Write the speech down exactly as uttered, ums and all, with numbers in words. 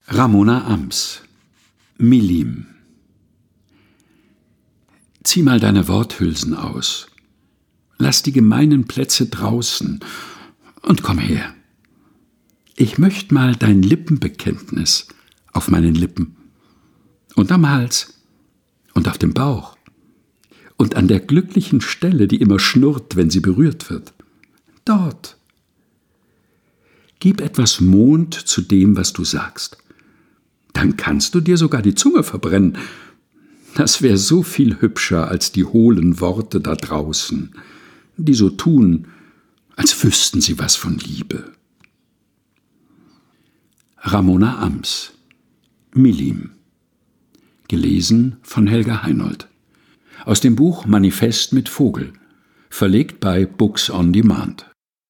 Ramona Ams, Milim. Zieh mal deine Worthülsen aus. Lass die gemeinen Plätze draußen und komm her. Ich möcht mal dein Lippenbekenntnis auf meinen Lippen und am Hals und auf dem Bauch und an der glücklichen Stelle, die immer schnurrt, wenn sie berührt wird. Dort. Gib etwas Mond zu dem, was du sagst. Dann kannst du dir sogar die Zunge verbrennen. Das wär so viel hübscher als die hohlen Worte da draußen, die so tun, als wüssten sie was von Liebe. Ramona Ams, Milim. Gelesen von Helga Heinold. Aus dem Buch Manifest mit Vogel, verlegt bei Books on Demand.